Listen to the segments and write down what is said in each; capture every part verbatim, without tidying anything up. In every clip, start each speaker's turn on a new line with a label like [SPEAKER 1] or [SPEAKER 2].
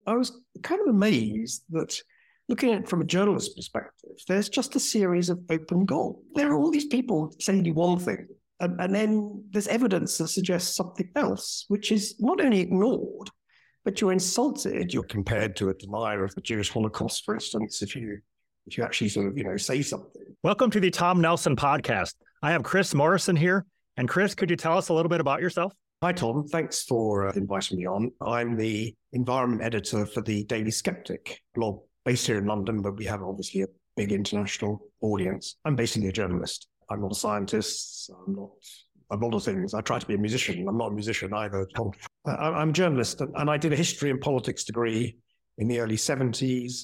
[SPEAKER 1] I was kind of amazed that looking at it from a journalist's perspective, there's just a series of open goals. There are all these people saying you one thing, and, and then there's evidence that suggests something else, which is not only ignored, but you're insulted. You're compared to a denier of the Jewish Holocaust, for instance, if you if you actually sort of, you know, say something.
[SPEAKER 2] Welcome to the Tom Nelson Podcast. I have Chris Morrison here. And Chris, could you tell us a little bit about yourself?
[SPEAKER 1] Hi, Tom. Thanks for uh, inviting me on. I'm the environment editor for the Daily Skeptic blog based here in London, but we have obviously a big international audience. I'm basically a journalist. I'm not a scientist. I'm not a lot of things. I try to be a musician. I'm not a musician either. I'm a journalist, and I did a history and politics degree in the early seventies.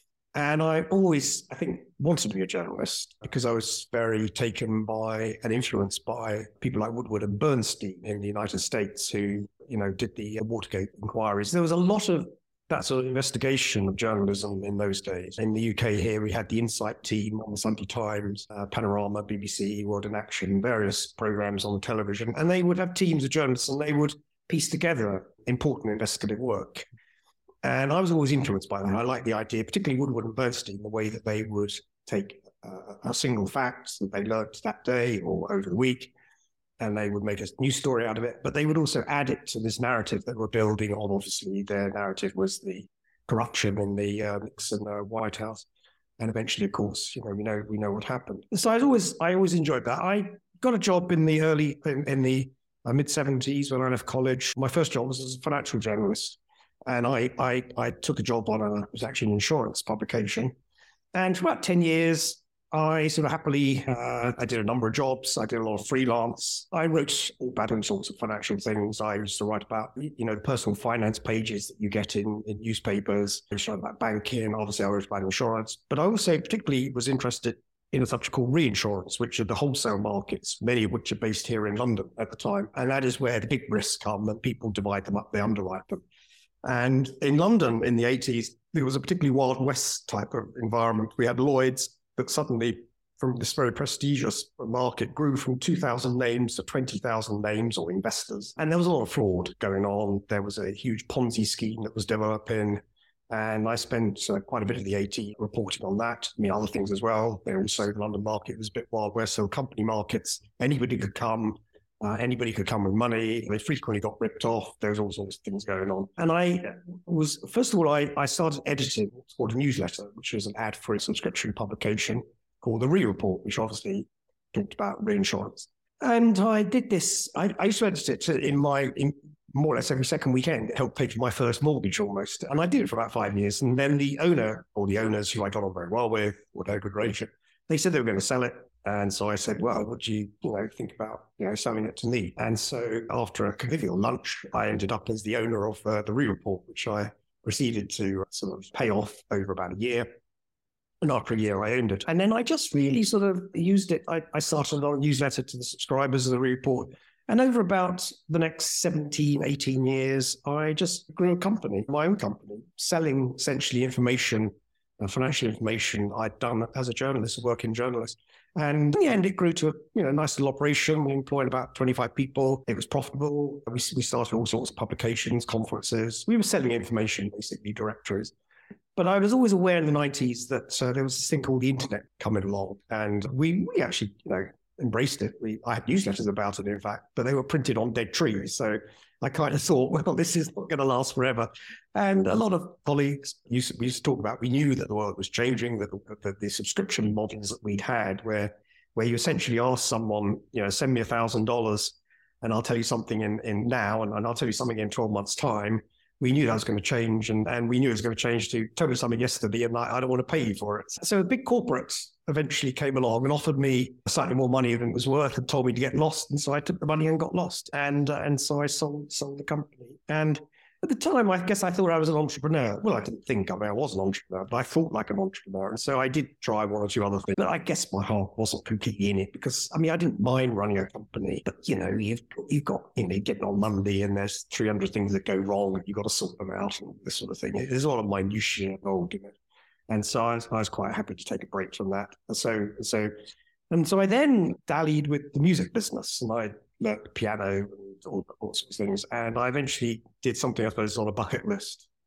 [SPEAKER 1] And I always, I think, wanted to be a journalist because I was very taken by and influenced by people like Woodward and Bernstein in the United States who, you know, did the Watergate inquiries. There was a lot of that sort of investigation of journalism in those days. In the U K here, we had the Insight team on the Sunday Times, uh, Panorama, B B C, World in Action, various programs on the television. And they would have teams of journalists and they would piece together important investigative work. And I was always influenced by that. I liked the idea, particularly Woodward and Bernstein, the way that they would take uh, a single fact that they learned that day or over the week, and they would make a news story out of it. But they would also add it to this narrative that we're building on. Obviously, their narrative was the corruption in the uh, Nixon uh, White House, and eventually, of course, you know, we know we know what happened. So I always I always enjoyed that. I got a job in the early in, in the uh, mid seventies when I left college. My first job was as a financial journalist. And I, I I took a job on a, it was actually an insurance publication. And for about ten years, I sort of happily, uh, I did a number of jobs. I did a lot of freelance. I wrote about all sorts of financial things. I used to write about, you know, the personal finance pages that you get in, in newspapers. I wrote about banking. Obviously, I wrote about insurance. But I also particularly was interested in a subject called reinsurance, which are the wholesale markets, many of which are based here in London at the time. And that is where the big risks come and people divide them up, they underwrite them. And in London in the eighties, there was a particularly Wild West type of environment. We had Lloyd's that suddenly, from this very prestigious market, grew from two thousand names to twenty thousand names or investors. And there was a lot of fraud going on. There was a huge Ponzi scheme that was developing. And I spent uh, quite a bit of the eighties reporting on that. I mean, other things as well. There also, the London market was a bit Wild West. So company markets, anybody could come. Uh, anybody could come with money. They frequently got ripped off. There was all sorts of things going on. And I was, first of all, I, I started editing what's called a newsletter, which was an ad-free subscription publication called The Re-Report, which obviously talked about reinsurance. And I did this, I, I used to edit it in my, in more or less every second weekend. It helped pay for my first mortgage almost. And I did it for about five years. And then the owner, or the owners who I got on very well with, with a good relationship, they said they were going to sell it. And so I said, well, would you, you know, think about, you know, selling it to me? And so after a convivial lunch, I ended up as the owner of uh, the Re-Report, which I proceeded to sort of pay off over about a year. And after a year, I owned it. And then I just really sort of used it. I, I started on a newsletter to the subscribers of the Re-Report. And over about the next seventeen, eighteen years, I just grew a company, my own company, selling essentially information, uh, financial information I'd done as a journalist, a working journalist. And in the end, it grew to a you know nice little operation. We employed about twenty-five people. It was profitable. We, we started all sorts of publications, conferences. We were selling information, basically, directories. But I was always aware in the nineties that uh, there was this thing called the internet coming along. And we, we actually, you know, embraced it. We, I had newsletters about it, in fact, but they were printed on dead trees. So I kind of thought, well, this is not going to last forever. And a lot of colleagues used to, we used to talk about, we knew that the world was changing, that the, the, the subscription models that we'd had, where where you essentially ask someone, you know, send me a thousand dollars and I'll tell you something in, in now and, and I'll tell you something in twelve months time. We knew that was going to change and, and we knew it was going to change to tell me something yesterday and I, I don't want to pay you for it. So a big corporate eventually came along and offered me slightly more money than it was worth and told me to get lost. And so I took the money and got lost. And uh, and so I sold sold the company. And at the time, I guess I thought I was an entrepreneur. Well, I didn't think I mean, I was an entrepreneur, but I thought like an entrepreneur. And so I did try one or two other things. But I guess my heart wasn't completely in it because, I mean, I didn't mind running a company. But, you know, you've, you've got, you know, getting on Monday and there's three hundred things that go wrong and you've got to sort them out and this sort of thing. There's a lot of minutiae involved in it. And so I was, I was quite happy to take a break from that. So, so, and so I then dallied with the music business and I learned piano and all, all sorts of things. And I eventually did something, I suppose, on a bucket list.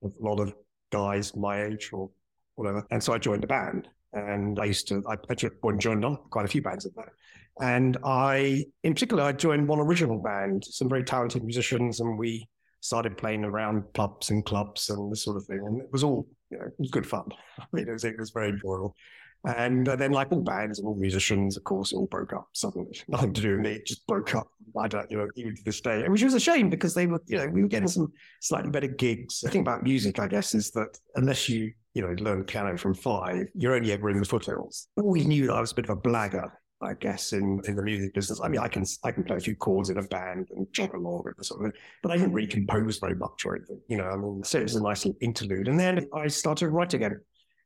[SPEAKER 1] of a lot of guys my age or whatever. And so I joined a band. And I used to, I actually joined on quite a few bands at that. And I, in particular, I joined one original band, some very talented musicians, and we started playing around pubs and clubs and this sort of thing. And it was all, you know, it was good fun. I mean, it was, it was very enjoyable. And then, like all bands and all musicians, of course, it all broke up suddenly. Nothing to do with me, it just broke up. I don't, you know, even to this day, which was a shame because they were, you know, we were getting some slightly better gigs. The thing about music, I guess, is that unless you, you know, learn piano from five, you're only ever in the foothills. Always knew that I was a bit of a blagger, I guess, in, in the music business. I mean, I can I can play a few chords in a band and jog along with it, sort of, but I didn't really compose very much or anything. You know, I mean, so it was a nice little interlude. And then I started writing again,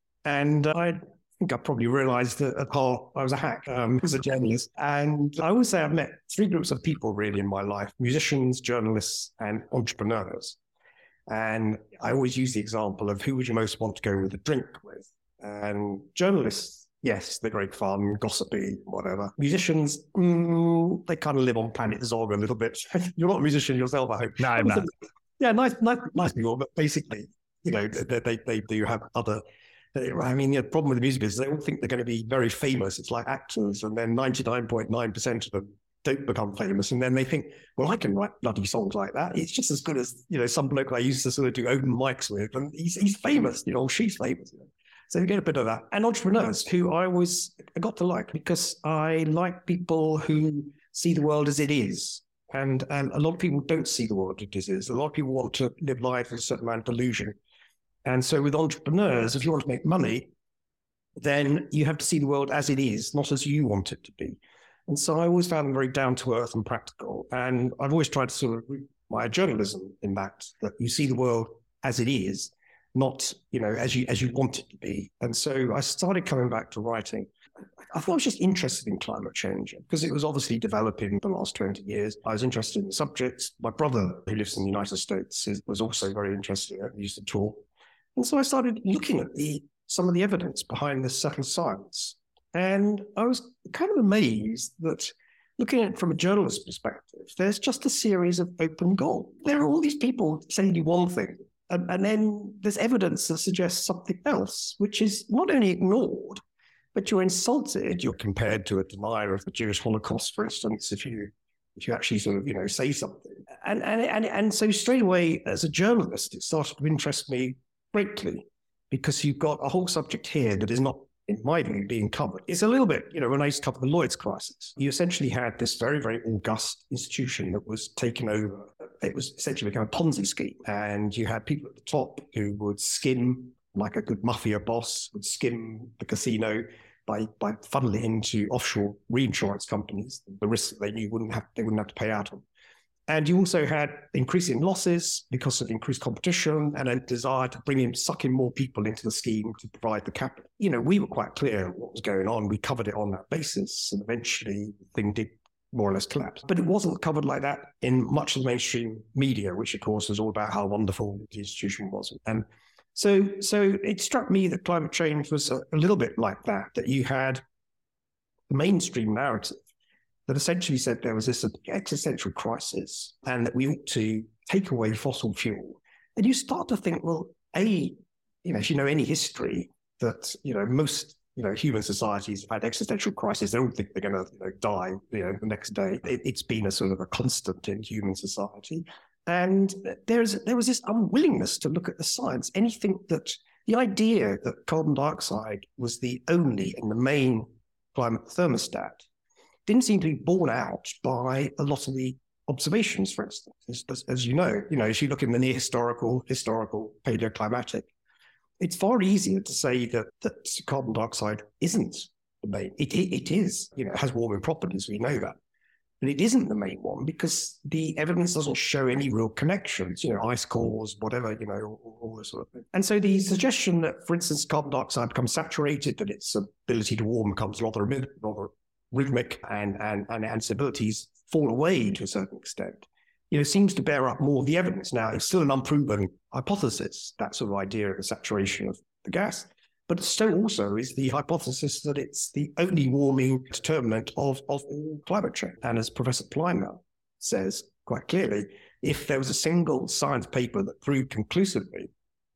[SPEAKER 1] and I. I think I probably realized that at heart I was a hack um, as a journalist. And I always say I've met three groups of people really in my life: musicians, journalists, and entrepreneurs. And I always use the example of who would you most want to go with a drink with? And journalists, yes, they're great fun, gossipy, whatever. Musicians, mm, they kind of live on planet Zog a little bit. You're not a musician yourself, I hope.
[SPEAKER 2] No, I'm not.
[SPEAKER 1] Yeah, nice, nice, nice people, but basically, you know, they, they, they do have other... I mean, the problem with the music is they all think they're going to be very famous. It's like actors, and then ninety-nine point nine percent of them don't become famous. And then they think, well, I can write bloody songs like that. It's just as good as, you know, some bloke I used to sort of do open mics with, and he's, he's famous, you know, she's famous. You know? So you get a bit of that. And entrepreneurs, who I always I got to like, because I like people who see the world as it is. And, and a lot of people don't see the world as it is. A lot of people want to live life with a certain amount of delusion. And so with entrepreneurs, if you want to make money, then you have to see the world as it is, not as you want it to be. And so I always found them very down to earth and practical. And I've always tried to sort of root my journalism in that, that you see the world as it is, not, you know, as you as you want it to be. And so I started coming back to writing. I thought I was just interested in climate change because it was obviously developing the last twenty years. I was interested in the subjects. My brother, who lives in the United States, is, was also very interested. He used to talk. And so I started looking at the some of the evidence behind this settled science. And I was kind of amazed that, looking at it from a journalist's perspective, there's just a series of open goals. There are all these people saying you one thing, and, and then there's evidence that suggests something else, which is not only ignored, but you're insulted. You're compared to a denier of the Jewish Holocaust, for instance, if you if you actually sort of, you know, say something. And and and, and so straight away, as a journalist, it started to interest me greatly, because you've got a whole subject here that is not, in my view, being covered. It's a little bit, you know, when I used to cover the Lloyd's crisis, you essentially had this very, very august institution that was taken over. It was essentially become a Ponzi scheme. And you had people at the top who would skim, like a good mafia boss, would skim the casino by by funneling into offshore reinsurance companies, the risks that they knew wouldn't have, they wouldn't have to pay out on. And you also had increasing losses because of increased competition and a desire to bring in, suck in more people into the scheme to provide the capital. You know, we were quite clear what was going on. We covered it on that basis, and eventually the thing did more or less collapse. But it wasn't covered like that in much of the mainstream media, which of course was all about how wonderful the institution was. And so, so it struck me that climate change was a, a little bit like that, that you had the mainstream narrative that essentially said there was this existential crisis and that we ought to take away fossil fuel. And you start to think, well, A, you know, if you know any history, that, you know, most, you know, human societies have had existential crises. They don't think they're going to, you know, die, you know, the next day. It, it's been a sort of a constant in human society. And there's there was this unwillingness to look at the science. Anything that, the idea that carbon dioxide was the only and the main climate thermostat didn't seem to be borne out by a lot of the observations, for instance. As, as you know, you know, as you look in the near historical, historical, paleoclimatic, it's far easier to say that, that carbon dioxide isn't the main. It, it, it is, you know, it has warming properties, we know that. But it isn't the main one because the evidence doesn't show any real connections, you know, ice cores, whatever, you know, all, all this sort of thing. And so the suggestion that, for instance, carbon dioxide becomes saturated, that its ability to warm becomes rather, rather rhythmic and, and, and its abilities fall away to a certain extent, you know, seems to bear up more of the evidence. Now, it's still an unproven hypothesis, that sort of idea of the saturation of the gas. But so also is the hypothesis that it's the only warming determinant of, of all climate change. And as Professor Plimer says quite clearly, if there was a single science paper that proved conclusively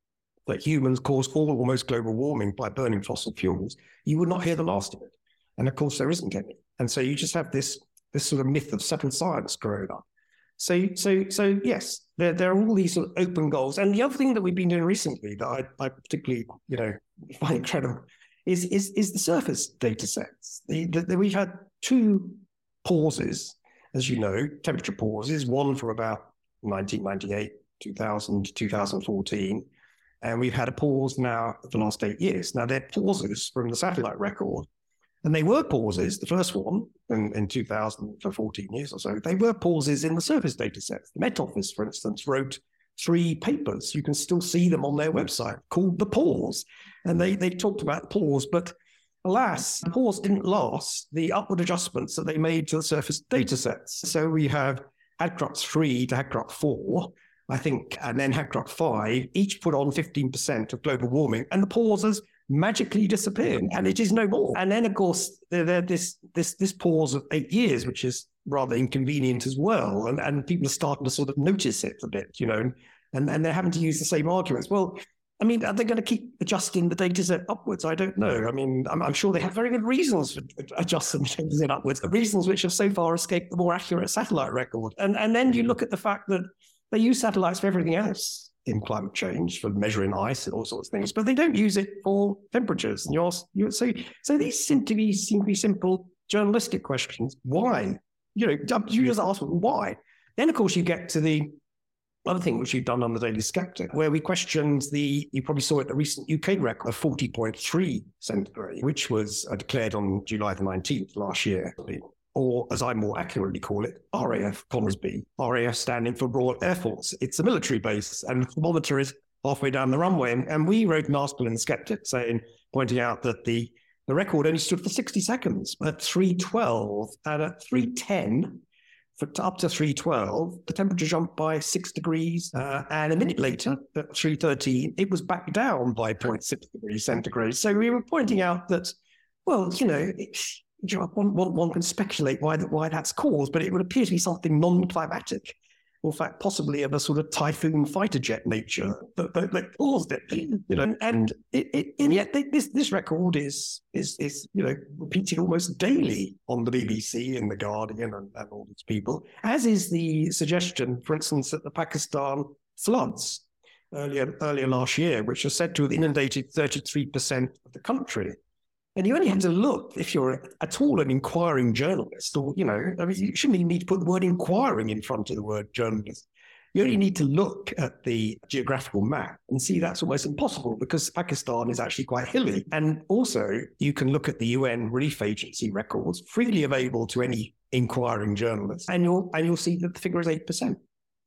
[SPEAKER 1] that humans cause all almost global warming by burning fossil fuels, you would not hear the last of it. And of course, there isn't any. And so you just have this, this sort of myth of settled science growing up. So, so, so yes, there, there are all these sort of open goals. And the other thing that we've been doing recently that I, I particularly, you know, find incredible is, is, is the surface data sets. The, the, the, we've had two pauses, as you know, temperature pauses, one for about nineteen ninety-eight, two thousand, two thousand fourteen. And we've had a pause now for the last eight years. Now, they're pauses from the satellite record. And they were pauses, the first one in, in two thousand for fourteen years or so, they were pauses in the surface data sets. The Met Office, for instance, wrote three papers. You can still see them on their website called The Pause. And they, they talked about pause, but alas, the pause didn't last the upward adjustments that they made to the surface data sets. So we have Hadcroft three to Hadcroft four, I think, and then Hadcroft five, each put on fifteen percent of global warming, and the pauses magically disappeared, and it is no more. And then, of course, there, there this this this pause of eight years, which is rather inconvenient as well, and and people are starting to sort of notice it a bit, you know, and and they're having to use the same arguments. Well, I mean, are they going to keep adjusting the data set upwards? I don't know. I mean, I'm, I'm sure they have very good reasons for adjusting the data set upwards, reasons which have so far escaped the more accurate satellite record. And and then you look at the fact that they use satellites for everything else in climate change, for measuring ice and all sorts of things, but they don't use it for temperatures. And you're, you're so so these seem to be seem to be simple journalistic questions. Why? You know, you just ask them why. Then, of course, you get to the other thing which you've done on the Daily Sceptic, where we questioned the, you probably saw it, the recent U K record of forty point three centigrade, which was uh, declared on July the nineteenth last year. Or, as I more accurately call it, R A F Conisbee. R A F standing for Royal Air Force. It's a military base, and the thermometer is halfway down the runway. And, and we wrote an article in The Sceptic saying, pointing out that the, the record only stood for sixty seconds at three twelve, and at three ten, for up to three twelve, the temperature jumped by six degrees, uh, and a minute later, at three thirteen, it was back down by zero point six degrees centigrade. So we were pointing out that, well, you know, it's, you know, one, one, one can speculate why that why that's caused, but it would appear to be something non-climatic, or in fact, possibly of a sort of typhoon fighter jet nature that, that, that caused it. You know, and it, it, and yet this this record is is is you know repeated almost daily on the B B C and the Guardian and, and all these people, as is the suggestion, for instance, at the Pakistan floods earlier earlier last year, which are said to have inundated thirty-three percent of the country. And you only have to look, if you're at all an inquiring journalist, or, you know, I mean, you shouldn't even need to put the word inquiring in front of the word journalist. You only need to look at the geographical map and see that's almost impossible, because Pakistan is actually quite hilly. And also, you can look at the U N Relief Agency records, freely available to any inquiring journalist, and you'll, and you'll see that the figure is eight percent.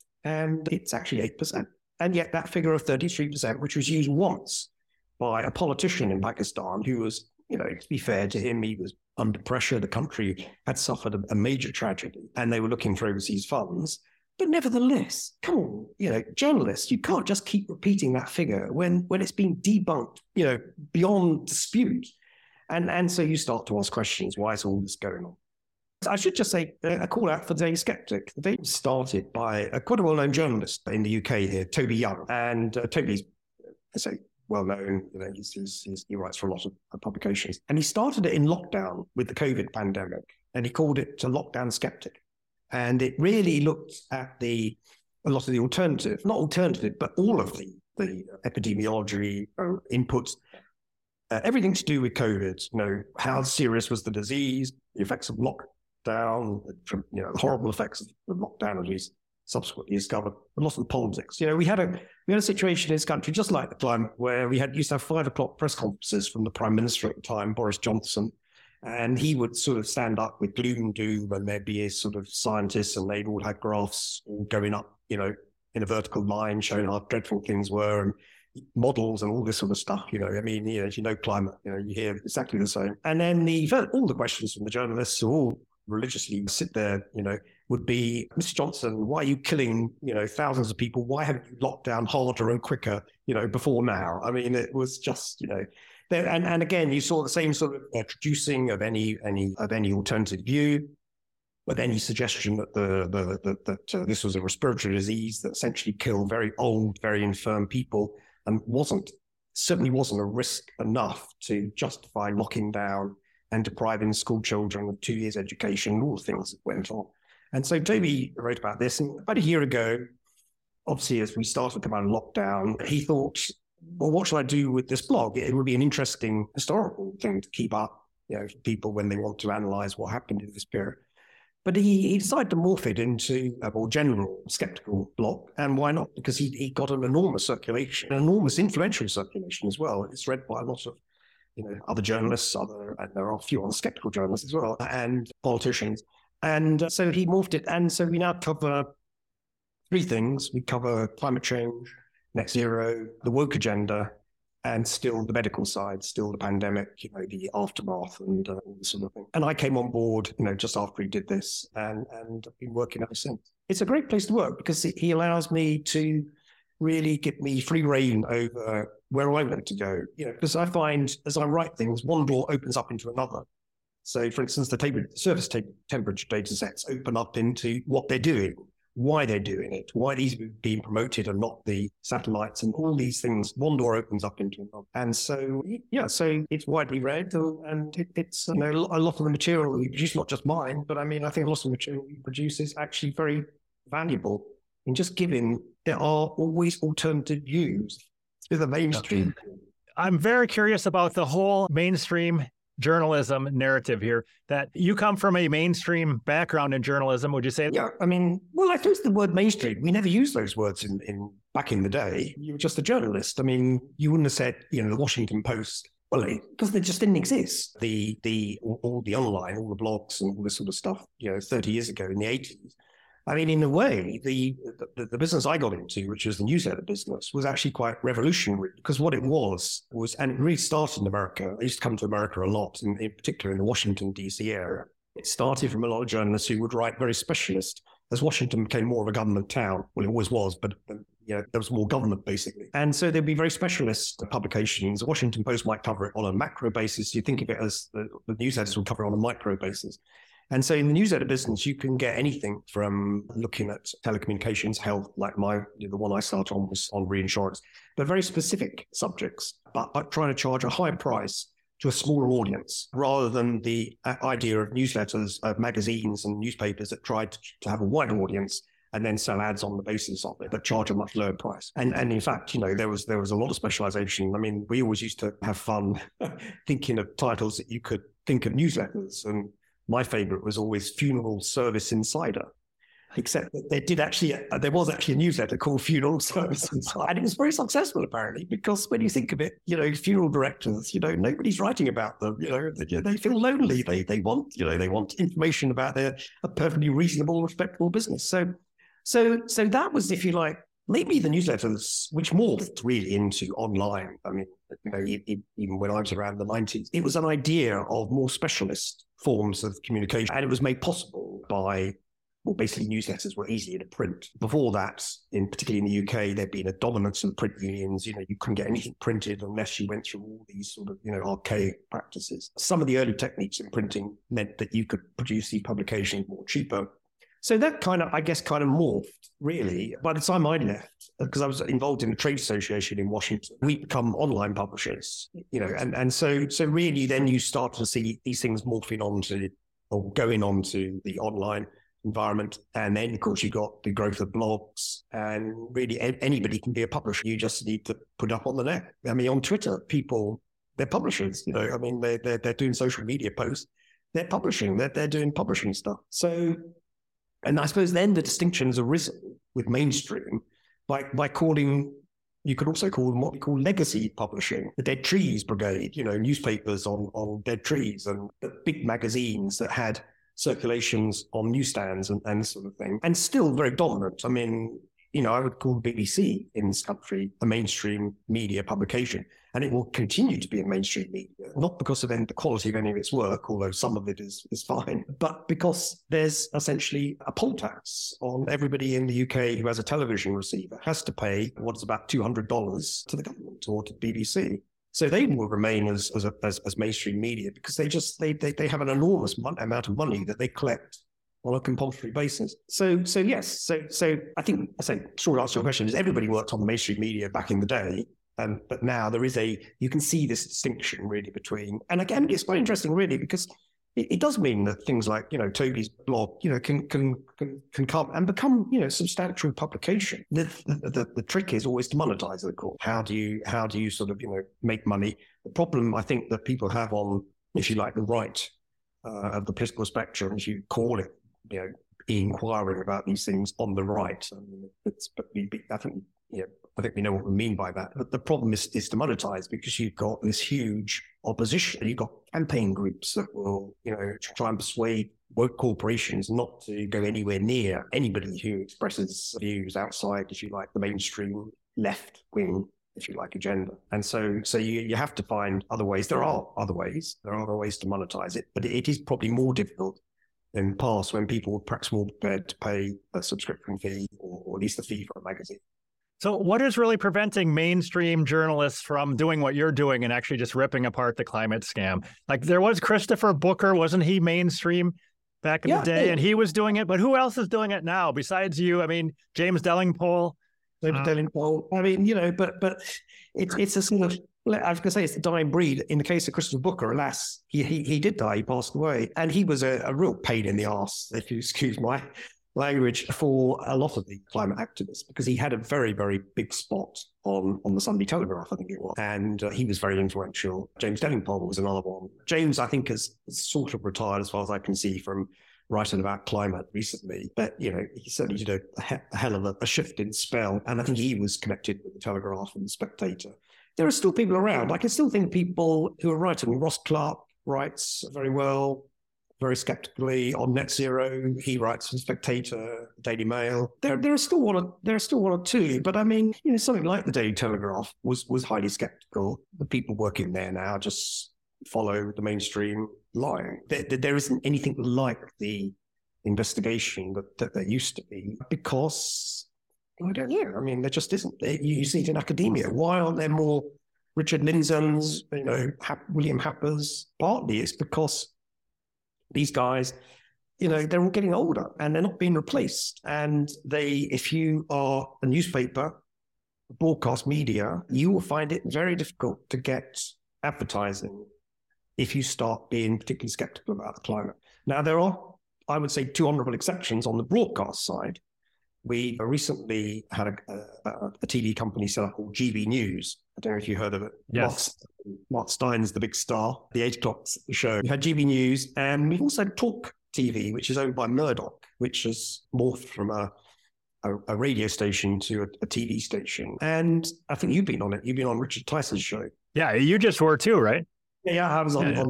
[SPEAKER 1] And it's actually eight percent. And yet that figure of thirty-three percent, which was used once by a politician in Pakistan who was, you know, to be fair to him, he was under pressure. The country had suffered a, a major tragedy, and they were looking for overseas funds. But nevertheless, come on, you know, journalists, you can't just keep repeating that figure when when it's been debunked, you know, beyond dispute. And and so you start to ask questions, why is all this going on? I should just say a call out for the Daily Sceptic. The Daily started by a quite a well-known journalist in the U K here, Toby Young. And uh, Toby's, I say, well-known, you know, he's, he's, he's, he writes for a lot of publications. And he started it in lockdown with the COVID pandemic, and he called it a Lockdown Sceptic. And it really looked at the a lot of the alternative, not alternative, but all of the, the epidemiology uh, inputs, uh, everything to do with COVID, you know, how serious was the disease, the effects of lockdown, you know, the horrible effects of lockdown, at least subsequently discovered, a lot of the politics. You know, we had a we had a situation in this country, just like the climate, where we had used to have five o'clock press conferences from the Prime Minister at the time, Boris Johnson, and he would sort of stand up with gloom and doom, and there'd be a sort of scientists, and they'd all have graphs all going up, you know, in a vertical line, showing how dreadful things were, and models and all this sort of stuff. You know, I mean, you know, as you know, climate, you know, you hear exactly the same. And then the all the questions from the journalists who all religiously sit there, you know, would be, Mister Johnson, why are you killing, you know, thousands of people? Why haven't you locked down harder and quicker, you know, before now? I mean, it was just, you know, there, and, and again, you saw the same sort of uh, traducing of any any of any alternative view, with any suggestion that the, the, the that uh, this was a respiratory disease that essentially killed very old, very infirm people. and wasn't, certainly wasn't a risk enough to justify locking down and depriving school children of two years education and all the things that went on. And so Toby wrote about this, and about a year ago, obviously, as we started to come out of lockdown, he thought, well, what should I do with this blog? It would be an interesting historical thing to keep up, you know, for people when they want to analyze what happened in this period. But he, he decided to morph it into a more general skeptical blog. And why not? Because he, he got an enormous circulation, an enormous influential circulation as well. It's read by a lot of, you know, other journalists, other, and there are a few other skeptical journalists as well, and politicians. And uh, so he morphed it. And so we now cover three things. We cover climate change, net zero, the woke agenda, and still the medical side, still the pandemic, you know, the aftermath and uh, all this sort of thing. And I came on board, you know, just after he did this, and and I've been working ever since. It's a great place to work because he allows me to really give me free rein over where I want to go. You know, because I find as I write things, one door opens up into another. So, for instance, the table, surface te- temperature data sets open up into what they're doing, why they're doing it, why these are being promoted and not the satellites, and all these things. One door opens up into another. And so, yeah, so it's widely read, and it, it's, you know, a lot of the material we produce, not just mine, but I mean, I think a lot of the material we produce is actually very valuable in just giving there are always alternative views to the mainstream.
[SPEAKER 2] I'm very curious about the whole mainstream journalism narrative here, that you come from a mainstream background in journalism, would you say?
[SPEAKER 1] Yeah, I mean, well, I suppose the word mainstream, we never used those words in, in back in the day. You were just a journalist. I mean, you wouldn't have said, you know, the Washington Post, well, because they just didn't exist. The, the, all the online, all the blogs and all this sort of stuff, you know, thirty years ago in the eighties. I mean, in a way, the, the the business I got into, which was the newsletter business, was actually quite revolutionary, because what it was, was, and it really started in America. I used to come to America a lot, in, in particular in the Washington, D C area. It started from a lot of journalists who would write very specialist. As Washington became more of a government town, well, it always was, but you know, there was more government, basically. And so there'd be very specialist publications. The Washington Post might cover it on a macro basis. You think of it as the, the newsletters will cover it on a micro basis. And so in the newsletter business, you can get anything from looking at telecommunications, health, like my, you know, the one I started on was on reinsurance, but very specific subjects, but, but trying to charge a higher price to a smaller audience, rather than the idea of newsletters, of magazines and newspapers that tried to, to have a wider audience and then sell ads on the basis of it, but charge a much lower price. And and in fact, you know, there was there was a lot of specialization. I mean, we always used to have fun thinking of titles that you could think of newsletters, and my favorite was always Funeral Service Insider, except that there did actually, uh, there was actually a newsletter called Funeral Service Insider. And it was very successful, apparently, because when you think of it, you know, funeral directors, you know, nobody's writing about them. You know, they, they feel lonely. They they want, you know, they want information about their a perfectly reasonable, respectable business. So, so, so that was, if you like, maybe the newsletters, which morphed really into online. I mean, you know, it, it, even when I was around the nineties, it was an idea of more specialist forms of communication. And it was made possible by, well, basically newsletters were easier to print. Before that, in particularly in the U K, there'd been a dominance of print unions. You know, you couldn't get anything printed unless you went through all these sort of, you know, archaic practices. Some of the early techniques in printing meant that you could produce these publications more cheaper. So that kind of, I guess, kind of morphed, really. By the time I left, because I was involved in a trade association in Washington, we become online publishers, you know, and, and so so really then you start to see these things morphing onto, or going on to the online environment. And then, of course, you got the growth of blogs, and really anybody can be a publisher. You just need to put up on the net. I mean, on Twitter, people, they're publishers, you know, I mean, they're, they're, they're doing social media posts, they're publishing, they're, they're doing publishing stuff. So, and I suppose then the distinctions arisen with mainstream by, by calling, you could also call them what we call legacy publishing, the Dead Trees Brigade, you know, newspapers on, on dead trees, and the big magazines that had circulations on newsstands and, and sort of thing, and still very dominant. I mean, you know, I would call B B C in this country a mainstream media publication, and it will continue to be a mainstream media, not because of any, the quality of any of its work, although some of it is, is fine, but because there's essentially a poll tax on everybody in the U K who has a television receiver has to pay what is about two hundred dollars to the government or to B B C. So they will remain as as, a, as as mainstream media because they just they they, they have an enormous mon- amount of money that they collect on a compulsory basis. So so yes, so so I think I say short answer to your question is everybody worked on the mainstream media back in the day, And but now there is a, you can see this distinction really between, and again, it's quite interesting really, because it, it does mean that things like, you know, Toby's blog, you know, can can can, can come and become, you know, substantial publication. The, the the the trick is always to monetize it, of course. How do you how do you sort of, you know, make money? The problem I think that people have on, if you like, the right uh, of the political spectrum, as you call it, you know, inquiring about these things on the right. I mean, it's, but we, I think, you know, I think we know what we mean by that. But the problem is, is to monetize, because you've got this huge opposition. You've got campaign groups that will, you know, try and persuade woke corporations not to go anywhere near anybody who expresses views outside, if you like, the mainstream left wing, if you like, agenda. And so so you, you have to find other ways. There are other ways. There are other ways to monetize it, but it, it is probably more difficult in the past, when people were perhaps more prepared to pay a subscription fee, or, or at least a fee for a magazine.
[SPEAKER 2] So what is really preventing mainstream journalists from doing what you're doing and actually just ripping apart the climate scam? Like, there was Christopher Booker, wasn't he mainstream back in yeah, the day? Yeah. And he was doing it, but who else is doing it now besides you? I mean, James Delingpole.
[SPEAKER 1] James uh, Delingpole. I mean, you know, but but it's it's a sort of, I was going to say, it's the dying breed. In the case of Christopher Booker, alas, he he, he did die. He passed away, and he was a, a real pain in the arse, if you excuse my language, for a lot of the climate activists, because he had a very, very big spot on, on the Sunday Telegraph, I think it was. And uh, he was very influential. James Delingpole was another one. James, I think, has sort of retired, as far as I can see, from writing about climate recently. But, you know, he certainly did a, a, a hell of a, a shift in spell. And I think he was connected with the Telegraph and the Spectator. There are still people around. I can still think people who are writing. Ross Clark writes very well, very skeptically on net zero. He writes for Spectator, Daily Mail. There, there are still one or there are still one or two, but I mean, you know, something like the Daily Telegraph was was highly skeptical. The people working there now just follow the mainstream line. There, there isn't anything like the investigation that, that there used to be, because I don't know. I mean, there just isn't. You see it in academia. Why aren't there more Richard Lindzen's, you know, William Happers? Partly it's because these guys, you know, they're all getting older and they're not being replaced. And they, if you are a newspaper, broadcast media, you will find it very difficult to get advertising if you start being particularly skeptical about the climate. Now, there are, I would say, two honorable exceptions on the broadcast side. We recently had a, a, a T V company set up called G B News. I don't know if you heard of it.
[SPEAKER 2] Yes.
[SPEAKER 1] Mark, Mark Stein's the big star, the eight o'clock show. We had G B News, and we've also had Talk T V, which is owned by Murdoch, which has morphed from a, a, a radio station to a, a T V station. And I think you've been on it. You've been on Richard Tyson's show.
[SPEAKER 2] Yeah, you just were too, right?
[SPEAKER 1] Yeah, I was on,
[SPEAKER 2] yeah.
[SPEAKER 1] on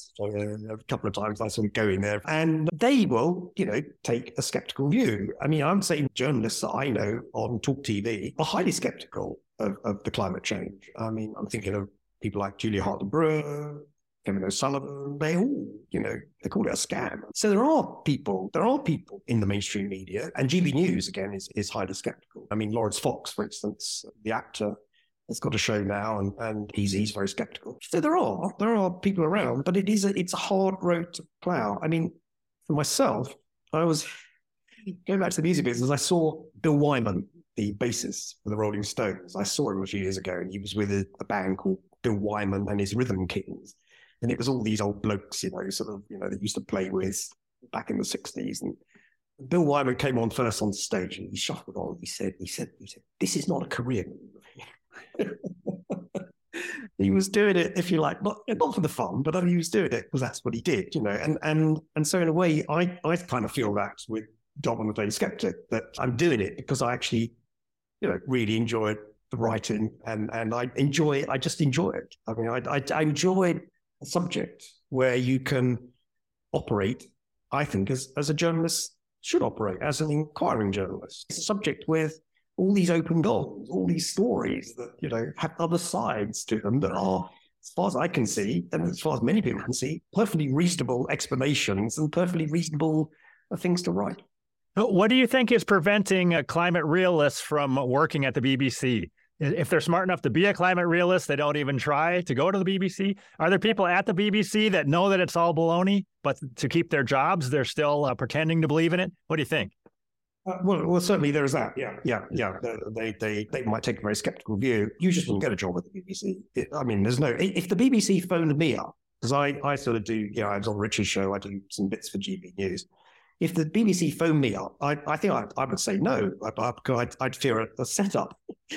[SPEAKER 1] a couple of times. I saw him going there, and they will, you know, take a skeptical view. I mean, I'm saying journalists that I know on Talk T V are highly skeptical of, of the climate change. I mean, I'm thinking of people like Julia Hartley-Brewer, Kevin O'Sullivan. They all, you know, they call it a scam. So there are people, there are people in the mainstream media, and G B News again is is highly skeptical. I mean, Lawrence Fox, for instance, the actor, has got a show now, and, and he's he's very skeptical. So there are there are people around, but it is a, it's a hard road to plow. I mean, for myself, I was going back to the music business. I saw Bill Wyman, the bassist for the Rolling Stones. I saw him a few years ago, and he was with a, a band called Bill Wyman and his Rhythm Kings, and it was all these old blokes, you know, sort of, you know, that used to play with back in the sixties. And Bill Wyman came on first on stage, and he shuffled on. He said, he said, he said, "This is not a career move." He was doing it, if you like, not not for the fun, but I mean, he was doing it because that's what he did, you know. And and and so in a way, I I kind of feel that with Job on the Daily Skeptic, that I'm doing it because I actually, you know, really enjoy the writing, and and I enjoy it. I just enjoy it. I mean, I I, I enjoy a subject where you can operate, I think, as as a journalist should operate, as an inquiring journalist. It's a subject with all these open goals, all these stories that, you know, have other sides to them that are, as far as I can see, and as far as many people can see, perfectly reasonable explanations and perfectly reasonable things to write.
[SPEAKER 2] What do you think is preventing uh, climate realists from working at the B B C? If they're smart enough to be a climate realist, they don't even try to go to the B B C. Are there people at the B B C that know that it's all baloney, but to keep their jobs, they're still uh, pretending to believe in it? What do you think?
[SPEAKER 1] Uh, well, well, certainly there is that. Yeah, yeah, yeah. They, they, they might take a very skeptical view. You just wouldn't get a job at the B B C. It, I mean, there's no. If the B B C phoned me up, because I, I sort of do, you know, I was on Richie's show. I do some bits for G B News. If the B B C phoned me up, I, I think I, I would say no. I, I'd, I'd fear a, a setup.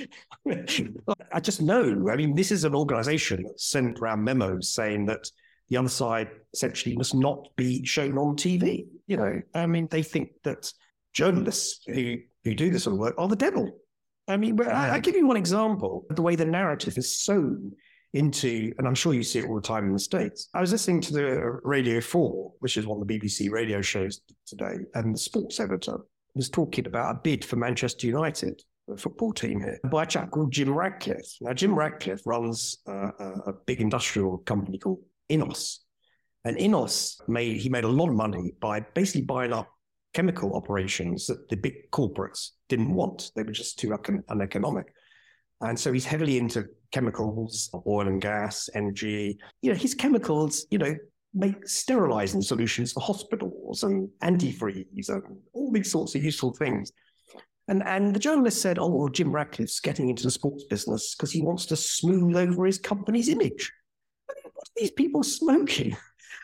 [SPEAKER 1] I just know. I mean, this is an organisation that sent around memos saying that the other side essentially must not be shown on T V. You know, I mean, they think that journalists who, who do this sort of work are the devil. I mean, I, I give you one example of the way the narrative is sewn into, and I'm sure you see it all the time in the States. I was listening to the Radio four, which is one of the B B C radio shows today, and the sports editor was talking about a bid for Manchester United, the football team here, by a chap called Jim Ratcliffe. Now, Jim Ratcliffe runs uh, a big industrial company called Ineos. And Ineos made, he made a lot of money by basically buying up chemical operations that the big corporates didn't want. They were just too uneconomic. And so he's heavily into chemicals, oil and gas, energy. You know, his chemicals, you know, make sterilizing solutions for hospitals and antifreeze and all these sorts of useful things. And and the journalist said, oh, well, Jim Ratcliffe's getting into the sports business because he wants to smooth over his company's image. I mean, what are these people smoking?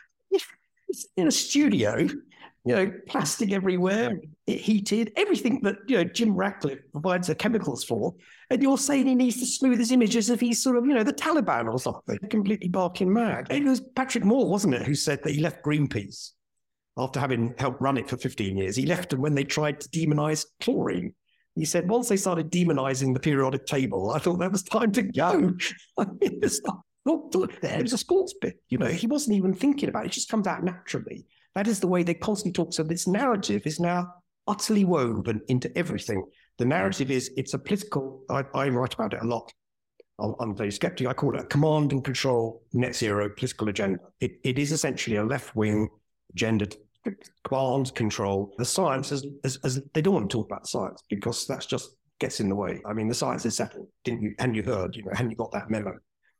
[SPEAKER 1] In a studio, you know, plastic everywhere, heated, everything that, you know, Jim Ratcliffe provides the chemicals for. And you're saying he needs to smooth his image as if he's sort of, you know, the Taliban or something, completely barking mad. It was Patrick Moore, wasn't it, who said that he left Greenpeace after having helped run it for fifteen years. He left them when they tried to demonize chlorine. He said, once they started demonizing the periodic table, I thought that was time to go. I mean, it's not, not, it was a sports bit, you know, he wasn't even thinking about it. It just comes out naturally. That is the way they constantly talk. So this narrative is now utterly woven into everything. The narrative is, it's a political, I, I write about it a lot. I'm, I'm very skeptic. I call it a command and control net zero political agenda. It, it is essentially a left-wing agenda to command, control. The science, is, is, is, they don't want to talk about science because that's just gets in the way. I mean, the science is settled, didn't you? And you heard, you know, hadn't you got that memo?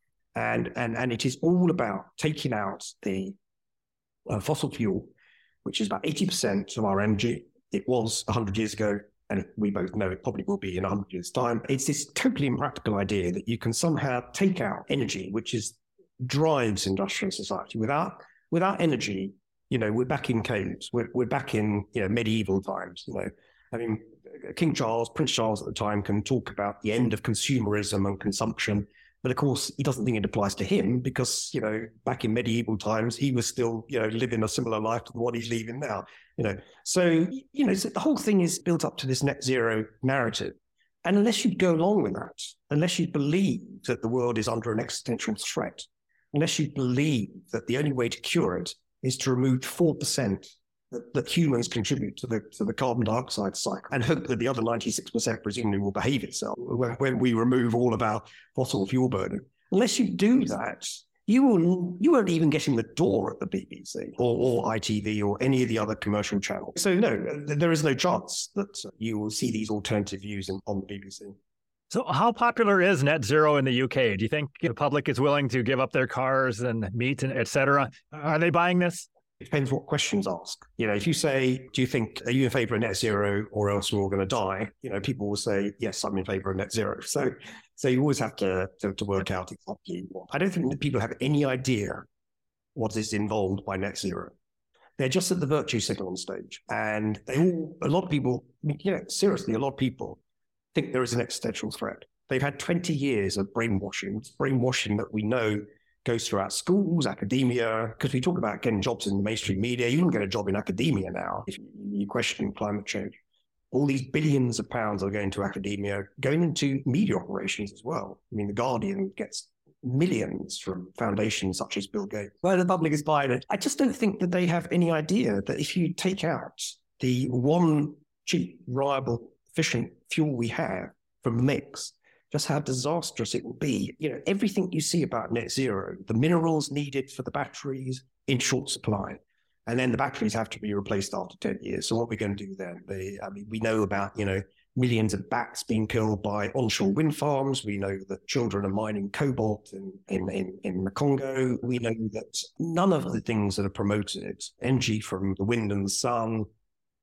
[SPEAKER 1] And, and, and it is all about taking out the Uh, fossil fuel, which is about eighty percent of our energy. It was one hundred years ago, and we both know it probably will be in one hundred years' time. It's this totally impractical idea that you can somehow take out energy, which is drives industrial society. Without without energy, you know, we're back in caves. We're, we're back in, you know, medieval times, you know. I mean, King Charles, Prince Charles at the time can talk about the end of consumerism and consumption. But of course, he doesn't think it applies to him because, you know, back in medieval times, he was still, you know, living a similar life to what he's leaving now, you know. So, you know, so the whole thing is built up to this net zero narrative. And unless you go along with that, unless you believe that the world is under an existential threat, unless you believe that the only way to cure it is to remove four percent that, that humans contribute to the to the carbon dioxide cycle and hope that the other ninety-six percent presumably will behave itself when, when we remove all of our fossil fuel burden. Unless you do that, you will you won't even get in the door at the B B C or, or I T V or any of the other commercial channels. So no, there is no chance that you will see these alternative views in, on the B B C.
[SPEAKER 2] So how popular is net zero in the U K? Do you think the public is willing to give up their cars and meat and et cetera? Are they buying this?
[SPEAKER 1] It depends what questions ask. You know, if you say, do you think, are you in favor of net zero or else we're all going to die? You know, people will say, yes, I'm in favor of net zero. So so you always have to, to, to work out exactly what. I don't think that people have any idea what is involved by net zero. They're just at the virtue signal on stage. And they all, a lot of people, I mean, you know, seriously, a lot of people think there is an existential threat. They've had twenty years of brainwashing, it's brainwashing that we know goes throughout schools, academia, because we talk about getting jobs in the mainstream media. You wouldn't get a job in academia now if you question climate change. All these billions of pounds are going to academia, going into media operations as well. I mean, The Guardian gets millions from foundations such as Bill Gates. Well, the public is buying it. I just don't think that they have any idea that if you take out the one cheap, reliable, efficient fuel we have from the mix, just how disastrous it will be. You know, everything you see about net zero, the minerals needed for the batteries in short supply, and then the batteries have to be replaced after ten years. So what are we going to do then? They, I mean, we know about, you know, millions of bats being killed by onshore wind farms. We know that children are mining cobalt in, in, in, in the Congo. We know that none of the things that are promoted, energy from the wind and the sun,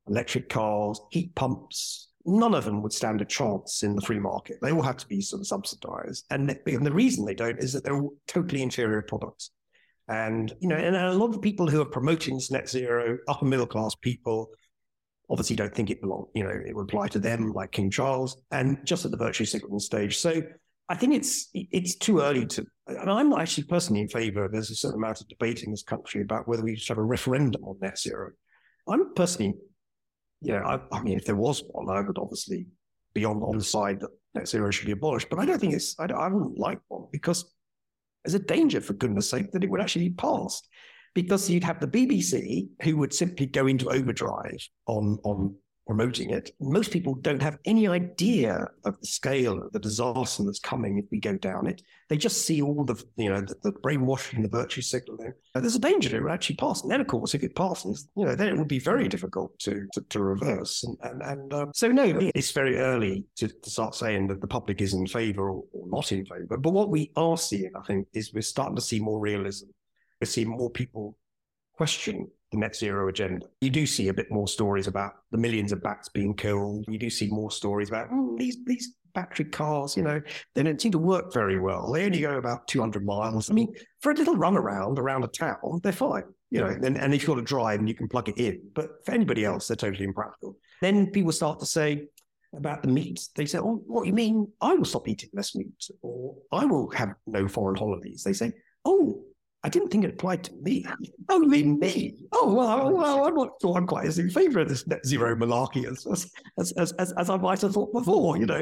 [SPEAKER 1] electric cars, heat pumps, none of them would stand a chance in the free market. They all have to be sort of subsidized. And the, and the reason they don't is that they're all totally inferior products. And, you know, and a lot of people who are promoting this net zero, upper middle class people, obviously don't think it belong, you know, it would apply to them, like King Charles, and just at the virtue signaling stage. So I think it's it's too early to, and I'm not actually personally in favor. There's a certain amount of debate in this country about whether we should have a referendum on net zero. I'm personally, you know, I, I mean, if there was one, I would obviously be on, on the side that net zero should be abolished. But I don't think it's, I, don't, I wouldn't like one because there's a danger, for goodness sake, that it would actually be passed. Because you'd have the B B C who would simply go into overdrive on, on promoting it. Most people don't have any idea of the scale of the disaster that's coming if we go down it. They just see all the, you know, the, the brainwashing, the virtue signaling. There's a danger it would actually pass. And then, of course, if it passes, you know, then it would be very difficult to to, to reverse. And, and, and um, so, no, it's very early to, to start saying that the public is in favour or, or not in favour. But what we are seeing, I think, is we're starting to see more realism. We see more people question the net zero agenda. You do see a bit more stories about the millions of bats being killed. You do see more stories about oh, these these battery cars, you know, they don't seem to work very well. They only go about two hundred miles. I mean, for a little run around, around a town, they're fine, you know, and, and if you've got to drive and you can plug it in. But for anybody else, they're totally impractical. Then people start to say about the meat. They say, oh, what you mean? I will stop eating less meat, or I will have no foreign holidays. They say, oh, I didn't think it applied to me. Only me. Oh, well, well I'm not sure I'm quite as in favour of this net zero malarkey as as, as, as, as I might have thought before, you know.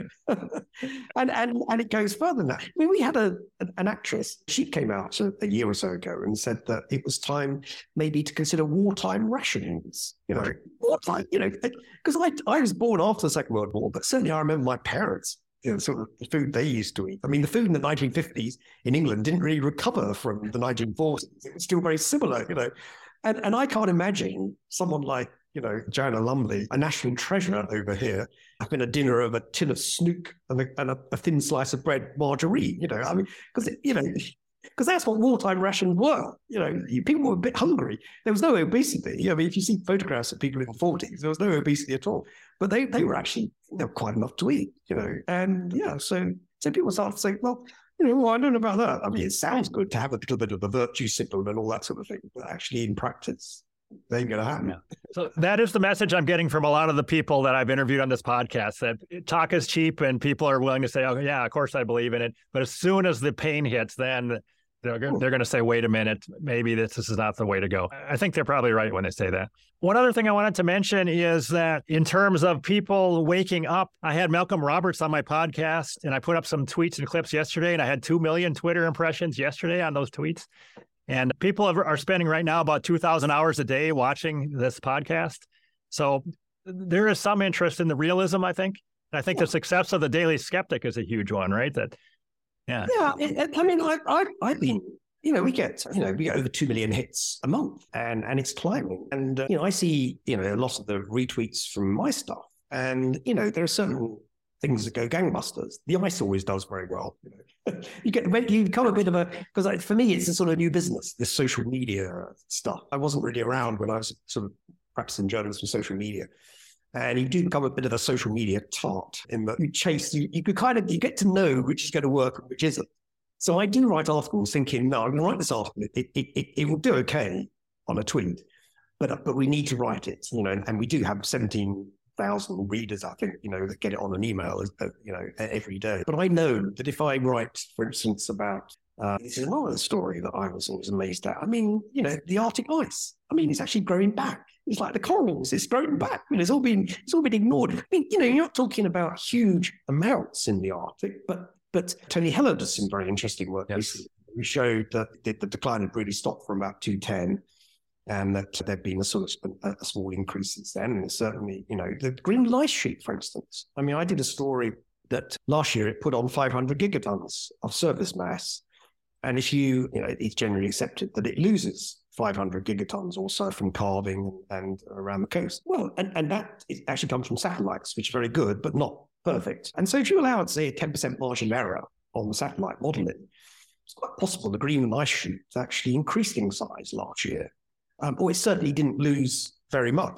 [SPEAKER 1] and, and and it goes further than that. I mean, we had a an actress, she came out a, a year or so ago and said that it was time maybe to consider wartime rations, you know. Wartime, you know, because I, I was born after the Second World War, but certainly I remember my parents, you know, sort of the food they used to eat. I mean, the food in the nineteen fifties in England didn't really recover from the nineteen forties. It was still very similar, you know. And and I can't imagine someone like, you know, Joanna Lumley, a national treasure over here, having a dinner of a tin of snook and a, and a, a thin slice of bread margarine, you know. I mean, because, you know, because that's what wartime rations were. You know, people were a bit hungry. There was no obesity. I mean, if you see photographs of people in the forties, there was no obesity at all. But they, they were actually, there were quite enough to eat, you know. And yeah, so so people start to say, well, you know, well, I don't know about that. I mean, it sounds good to have a little bit of the virtue signal and all that sort of thing, but actually in practice, they ain't going to happen.
[SPEAKER 2] So that is the message I'm getting from a lot of the people that I've interviewed on this podcast, that talk is cheap and people are willing to say, oh, yeah, of course I believe in it. But as soon as the pain hits, then they're, they're going to say, wait a minute, maybe this, this is not the way to go. I think they're probably right when they say that. One other thing I wanted to mention is that in terms of people waking up, I had Malcolm Roberts on my podcast and I put up some tweets and clips yesterday, and I had two million Twitter impressions yesterday on those tweets. And people are spending right now about two thousand hours a day watching this podcast. So there is some interest in the realism, I think. I think the success of the Daily Skeptic is a huge one, right? That, yeah.
[SPEAKER 1] Yeah. I mean, I, I, I've been, you know, we get, you know, we get over two million hits a month, and, and it's climbing. And, uh, you know, I see, you know, a lot of the retweets from my stuff. And, you know, there are certain things that go gangbusters. The ice always does very well. You know, you get when you become a bit of a, because like, for me, it's a sort of new business, this social media stuff. I wasn't really around when I was sort of practicing journalism and social media. And you do become a bit of a social media tart in that you chase, you, you kind of, you get to know which is going to work and which isn't. So I do write articles thinking, no, I'm going to write this article. It, it, it, it will do okay on a tweet, but, but we need to write it, you know, and, and we do have seventeen thousand readers, I think, you know, that get it on an email, you know, every day. But I know that if I write, for instance, about, uh, this is another story that I was always amazed at. I mean, you know, the Arctic ice, I mean, it's actually growing back. It's like the corals, it's growing back. I mean, it's all been, it's all been ignored. I mean, you know, you're not talking about huge amounts in the Arctic, but, but Tony Heller does some very interesting work.
[SPEAKER 2] Yes.
[SPEAKER 1] We showed that the, the decline had really stopped from about two ten. And that there'd been a sort of a, a small increase since then. And certainly, you know, the Greenland ice sheet, for instance. I mean, I did a story that last year it put on five hundred gigatons of surface mass. And if you, you know, it's generally accepted that it loses five hundred gigatons or so from calving and around the coast. Well, and, and that is, actually comes from satellites, which are very good, but not perfect. And so if you allow, say, a ten percent margin of error on the satellite modeling, it's quite possible the Greenland ice sheet actually increased in size last year. Um, or it certainly didn't lose very much.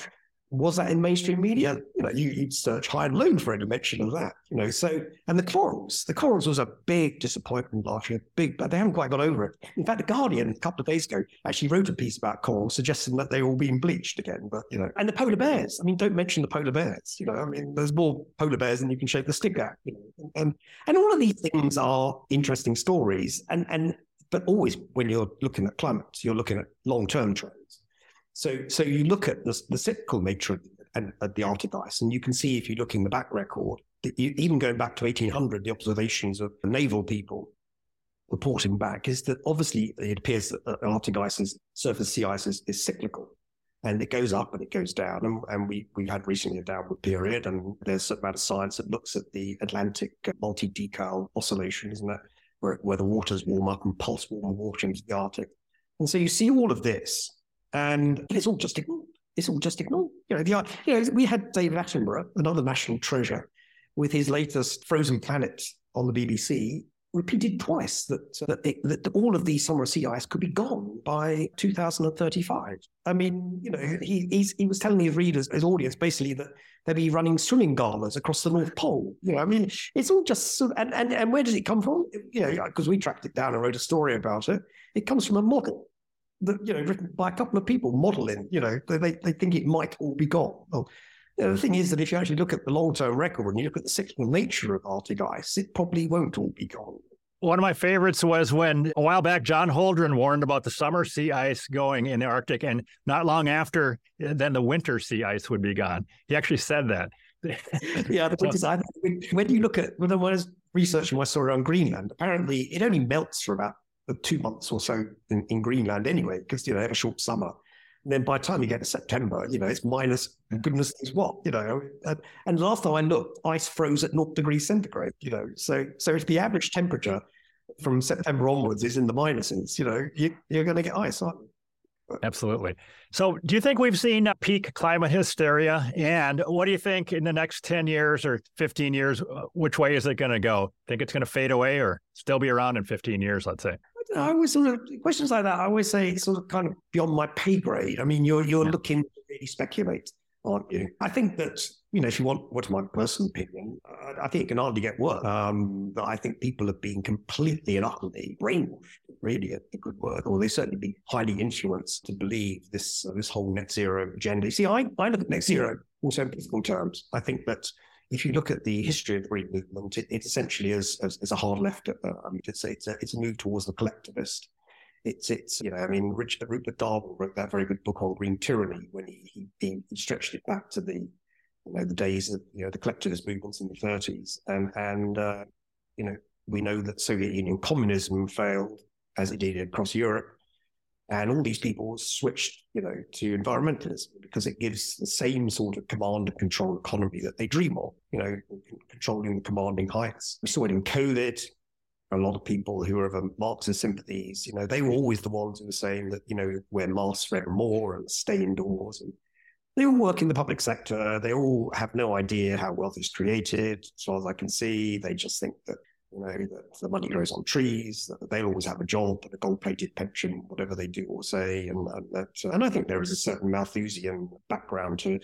[SPEAKER 1] Was that in mainstream media? You know, you, you'd search high and low for any mention of that. You know, so and the Corals, the Corals was a big disappointment last year, big, but they haven't quite got over it. In fact, the Guardian a couple of days ago actually wrote a piece about corals, suggesting that they're all being bleached again. But you know, and the polar bears. I mean, don't mention the polar bears. You know, I mean, there's more polar bears than you can shake the stick at. You know, and and all of these things are interesting stories, and and but always when you're looking at climate, you're looking at long-term trends. So, so you look at the, the cyclical nature of the, and, of the Arctic ice, and you can see if you look in the back record, that you, even going back to eighteen hundred, the observations of the naval people reporting back is that obviously it appears that the Arctic ice, is, surface sea ice is, is cyclical, and it goes up and it goes down. And, and we we had recently a downward period, and there's a amount of science that looks at the Atlantic multi-decade oscillation, isn't it, where, where the waters warm up and pulse warm water into the Arctic. And so you see all of this. And it's all just ignored. It's all just ignored. You know, the, you know, we had David Attenborough, another national treasure, with his latest Frozen Planet on the B B C, repeated twice that that, it, that all of the summer sea ice could be gone by two thousand thirty-five. I mean, you know, he he's, he was telling his readers, his audience, basically that they'd be running swimming galas across the North Pole. You know, I mean, it's all just sort of, and, and, and where does it come from? You know, because we tracked it down and wrote a story about it. It comes from a model that, you know, written by a couple of people modeling, you know, they, they think it might all be gone. Well, you know, the thing is that if you actually look at the long-term record and you look at the cyclical nature of Arctic ice, it probably won't all be gone.
[SPEAKER 2] One of my favorites was when a while back, John Holdren warned about the summer sea ice going in the Arctic, and not long after, then the winter sea ice would be gone. He actually said that.
[SPEAKER 1] Yeah, the winter so, when, when you look at, when I was researching my story on Greenland, apparently it only melts for about two months or so in, in Greenland anyway, because, you know, they have a short summer. And then by the time you get to September, you know, it's minus goodness knows what, you know. And, and last time I looked, ice froze at naught degrees centigrade, you know. So so if the average temperature from September onwards is in the minuses, you know, you, you're going to get ice, aren't you?
[SPEAKER 2] Absolutely. So do you think we've seen peak climate hysteria? And what do you think in the next ten years or fifteen years, which way is it going to go? Think it's going to fade away or still be around in fifteen years, let's say?
[SPEAKER 1] I always sort of, questions like that, I always say it's sort of kind of beyond my pay grade. I mean, you're you're yeah. looking to really speculate, aren't you? I think that, you know, if you want what's my personal opinion, I, I think it can hardly get worse. Um, but I think people have been completely and utterly brainwashed, really a, a good word, or they've certainly been highly influenced to believe this uh, this whole net zero agenda. You see, I, I look at net zero also in political terms. I think that if you look at the history of the Green Movement, it, it essentially is, is, is a hard left. Uh, I mean, it's, it's, a, it's a move towards the collectivist. It's, it's you know, I mean, Richard Rupert Darwin wrote that very good book on green tyranny when he, he, he stretched it back to the, you know, the days of, you know, the collectivist movements in the thirties. And, and uh, you know, we know that Soviet Union communism failed, as it did across Europe. And all these people switched, you know, to environmentalism because it gives the same sort of command and control economy that they dream of, you know, controlling the commanding heights. We saw it in COVID. A lot of people who are of a Marxist sympathies, you know, they were always the ones who were saying that, you know, wear masks more and stay indoors. And they all work in the public sector. They all have no idea how wealth is created. As far as I can see, they just think that, you know, that the money grows on trees, that they'll always have a job and a gold-plated pension, whatever they do or say. And, and, that, and I think there is a certain Malthusian background to it.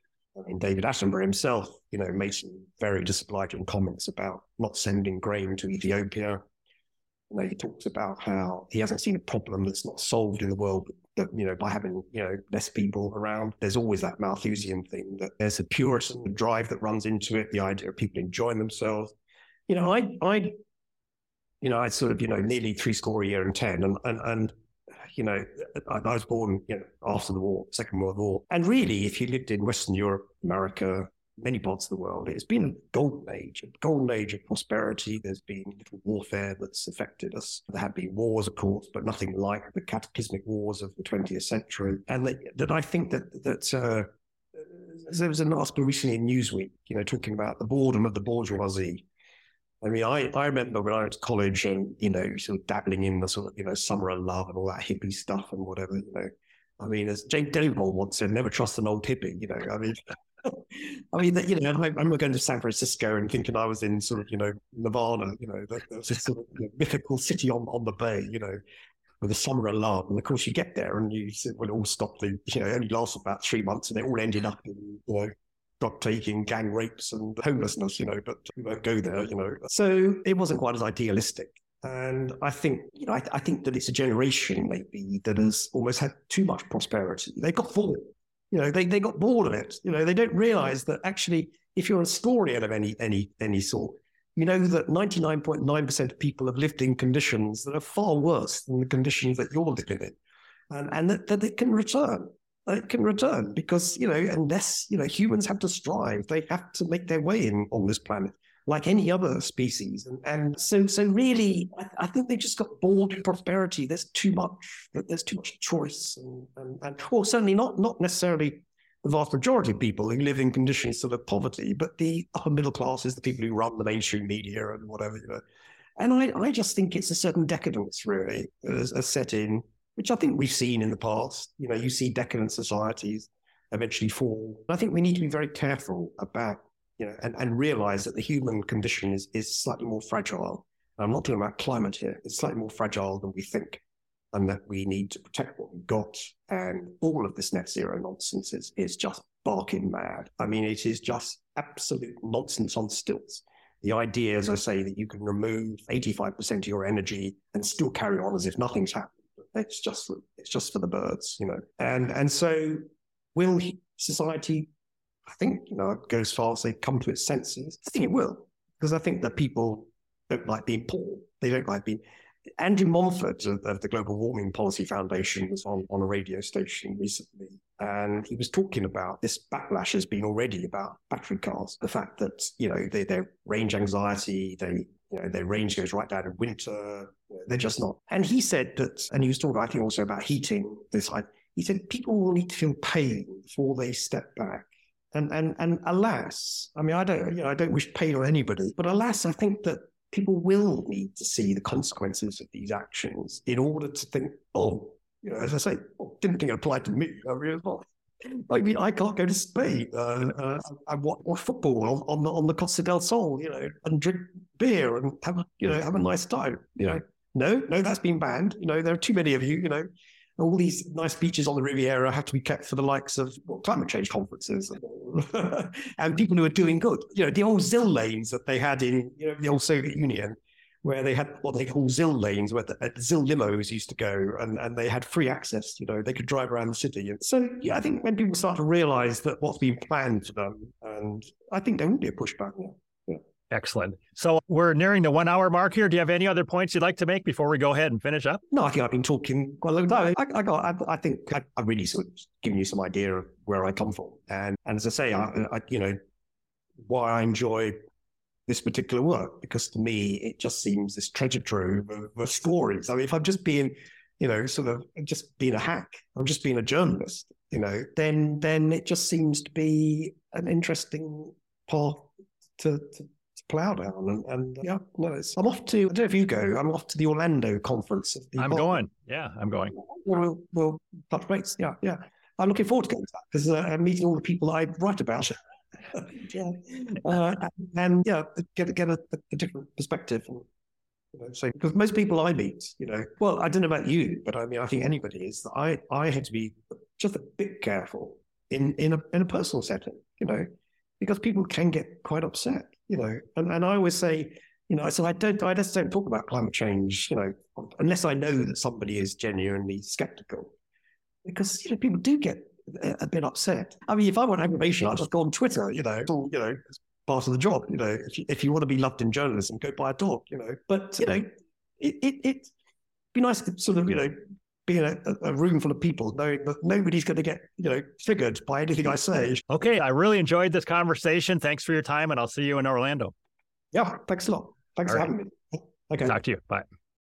[SPEAKER 1] I mean, David Attenborough himself, you know, made some very disobliging comments about not sending grain to Ethiopia. You know, he talks about how he hasn't seen a problem that's not solved in the world, that, you know, by having, you know, less people around. There's always that Malthusian thing that there's a Puritan drive that runs into it, the idea of people enjoying themselves. You know, I, I, you know, I sort of, you know, nearly three score a year and ten, and and and, you know, I, I was born, you know, after the war, Second World War, and really, if you lived in Western Europe, America, many parts of the world, it's been a golden age, a golden age of prosperity. There's been little warfare that's affected us. There have been wars, of course, but nothing like the cataclysmic wars of the twentieth century. And that, that I think that that uh, there was an article recently in Newsweek, you know, talking about the boredom of the bourgeoisie. I mean, I, I remember when I went to college and, you know, sort of dabbling in the sort of, you know, summer of love and all that hippie stuff and whatever, you know. I mean, as Jane Delville once said, never trust an old hippie, you know. I mean, I mean, you know, I remember going to San Francisco and thinking I was in sort of, you know, Nirvana, you know, this sort of, you know, mythical city on, on the bay, you know. with a summer alarm. And of course, you get there and you say, well, it all stopped. The, you know, it only lasted about three months and it all ended up in, you know, drug taking, gang rapes and homelessness, you know, but we won't go there, you know. So it wasn't quite as idealistic. And I think, you know, I, I think that it's a generation maybe that has almost had too much prosperity. They got bored, you know, they, they got bored of it. You know, they don't realize that actually, if you're a historian of any, any, any sort, you know that ninety-nine point nine percent of people have lived in conditions that are far worse than the conditions that you're living in. And, and that, that it can return. It can return because, you know, unless, you know, humans have to strive, they have to make their way in on this planet like any other species. And, and so so really, I, I think they just got bored with prosperity. There's too much, there's too much choice. And, and, and well, certainly not, not necessarily the vast majority of people who live in conditions of poverty, but the upper middle classes, the people who run the mainstream media and whatever, you know. And I, I just think it's a certain decadence, really, as a set in, which I think we've seen in the past. You know, you see decadent societies eventually fall. I think we need to be very careful about, you know, and, and realize that the human condition is, is slightly more fragile. I'm not talking about climate here. It's slightly more fragile than we think, and that we need to protect what we've got. And all of this net zero nonsense is, is just barking mad. I mean, it is just absolute nonsense on stilts. The idea, as I say, that you can remove eighty-five percent of your energy and still carry on as if nothing's happened. It's just, it's just for the birds, you know. And and so will society, I think, you know, go as far as they come to its senses? I think it will, because I think that people don't like being poor. They don't like being... Andrew Montfort of, of the Global Warming Policy Foundation was on, on a radio station recently, and he was talking about this backlash has been already about battery cars. The fact that, you know, they, their range anxiety, they, you know, their range goes right down in winter. They're just not. And he said that, and he was talking, I think, also about heating this. He said people will need to feel pain before they step back. And and and alas, I mean, I don't, you know, I don't wish pain on anybody, but alas, I think that people will need to see the consequences of these actions in order to think, oh, you know, as I say, oh, didn't think it applied to me. I really thought, I mean, I can't go to Spain. Uh, uh, I watch, watch football on, on the on the Costa del Sol, you know, and drink beer and have a, you know, have a nice time. You know, no, no, that's been banned. You know, there are too many of you. You know, all these nice beaches on the Riviera have to be kept for the likes of well, climate change conferences and, and people who are doing good. You know, the old Z I L lanes that they had in, you know, the old Soviet Union, where they had what they call Z I L lanes, where the uh, Z I L limos used to go, and, and they had free access. You know, they could drive around the city. And so, yeah, I think when people start to realize that what's been planned for them, and I think there will be a pushback. Yeah. Yeah.
[SPEAKER 2] Excellent. So we're nearing the one hour mark here. Do you have any other points you'd like to make before we go ahead and finish up?
[SPEAKER 1] No, I think I've been talking quite a long time. I, I got, I, I think I, I really sort of given you some idea of where I come from. And, and as I say, I, I, you know, why I enjoy this particular work, because to me, it just seems this treasure trove of, of stories. I mean, if I'm just being, you know, sort of just being a hack, I'm just being a journalist, you know, then, then it just seems to be an interesting path to, to plow down. And, and yeah, no, it's, I'm off to, I don't know if you go, I'm off to the Orlando conference. Of the
[SPEAKER 2] I'm Boston. going. Yeah, I'm going.
[SPEAKER 1] We'll, we'll touch base. Yeah, yeah. I'm looking forward to going to that because uh, I'm meeting all the people I write about. yeah. Uh, and yeah, get, get a, a different perspective. And, you know, so, because most people I meet, you know, well, I don't know about you, but I mean, I think anybody is that I, I had to be just a bit careful in, in a, in a personal setting, you know, because people can get quite upset. You know, and, and I always say, you know, so I don't, I just don't talk about climate change, you know, unless I know that somebody is genuinely skeptical, because, you know, people do get a, a bit upset. I mean, if I want aggravation, I'll just go on Twitter, you know, it's all, you know, it's part of the job, you know, if you, if you want to be loved in journalism, go buy a dog, you know, but, you know, it, it, it'd be nice to sort of, you know, be in a, a room full of people knowing that nobody's going to get, you know, triggered by anything I say.
[SPEAKER 2] Okay. I really enjoyed this conversation. Thanks for your time, and I'll see you in Orlando.
[SPEAKER 1] Yeah. Thanks a lot. Thanks All for right. having me. Okay.
[SPEAKER 2] Talk to you. Bye.